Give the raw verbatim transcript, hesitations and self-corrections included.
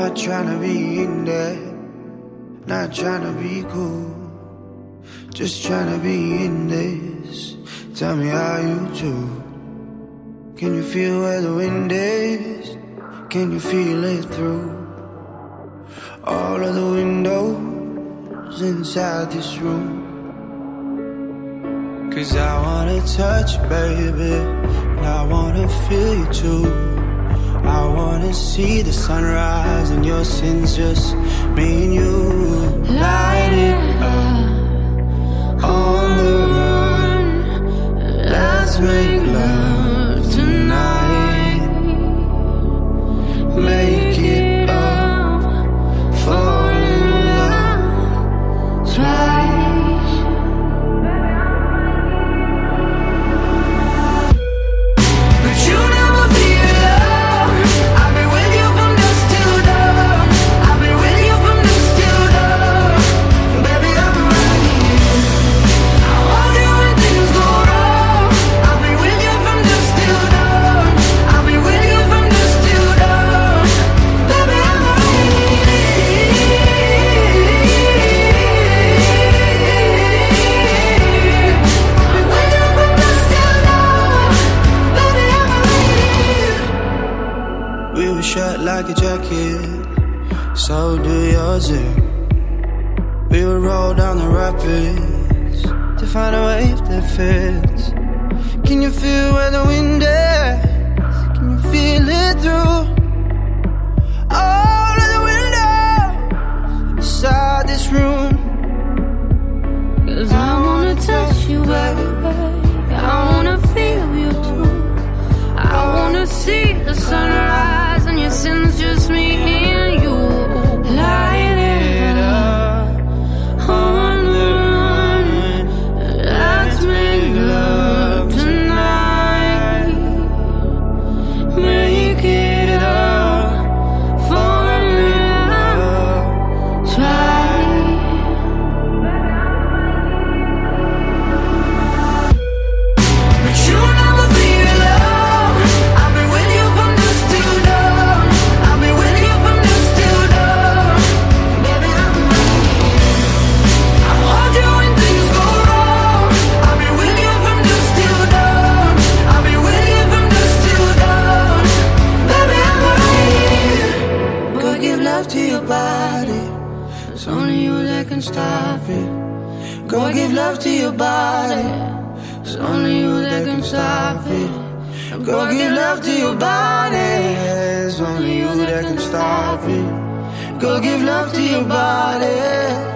Not tryna be in there, not tryna be cool, just tryna be in this. Tell me how you do. Can you feel where the wind is? Can you feel it through all of the windows inside this room? Cause I wanna touch you, baby, and I wanna feel you too. I wanna see the sunrise and your sins, just me and you. Light it up on the run. Let's make love tonight. Make it up, fall in love twice. Shut like a jacket, so do yours. We would roll down the rapids to find a wave that fits. Can you feel where the wind is? Can you feel it through all of the windows inside this room? Cause I wanna touch you, baby, I wanna feel you too. I wanna see the sunrise and your sins, just me and you. Light it up on the run. Let's make love tonight. Make it up, fall in love twice. But you'll never be alone. I've been with you from dusk till dawn. I've been with you from dusk till dawn. Baby, I'm ready. I hold you when things go wrong. I've been with you from dusk till dawn. I've been with you from dusk till dawn. Baby, I'm ready. Go give love to your body, it's only you that can stop it. Go give love to your body, it's only you that can stop it. Go give love to your body, it's only you that can stop it. Go give love to your body.